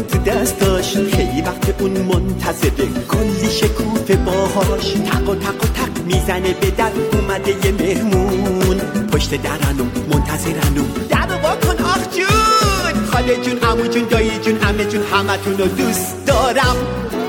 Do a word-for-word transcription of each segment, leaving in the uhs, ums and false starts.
تو دستاش، خیلی وقت اون منتظره کلی شکوفه باهاش. تق و تق و تق میزنه به در، اومده یه مهمون پشت درنو منتظرنو. در رو واکن آخ جون، خاله جون، عمو جون، دایی جون، عمه جون، همتون رو دوست دارم.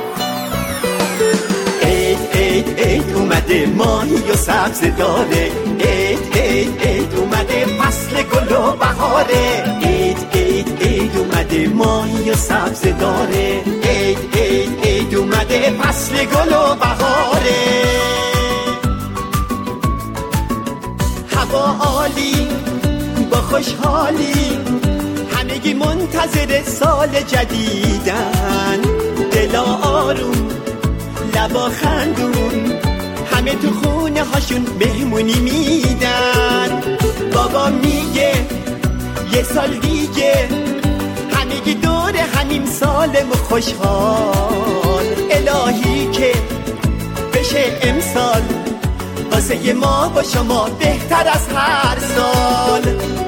عید عید عید اومده، ماهی و سبز داره. عید عید عید اومده، فصل گل و بهاره. عید عید عید اومده، ماهی و سبز داره. عید عید عید اومده، فصل گل و بهاره. هوا عالی با خوشحالی، همگی منتظر سال جدیدن. دلا آروم لبا خندون، همه تو خونه هاشون مهمونی میدن. بابا میگه یه سال دیگه همگی دور همین سالم و خوشحال. الهی که بشه امسال واسه ما با شما بهتر از هر سال.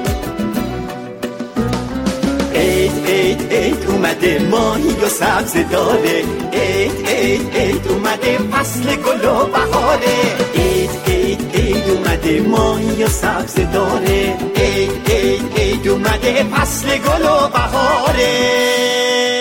عید عید عید اومده، ماهی و سبز داره. عید عید عید اومده، فصل گل و بهاره. عید عید عید اومده، ماهی و سبز داره. عید عید عید اومده، فصل گل و بهاره.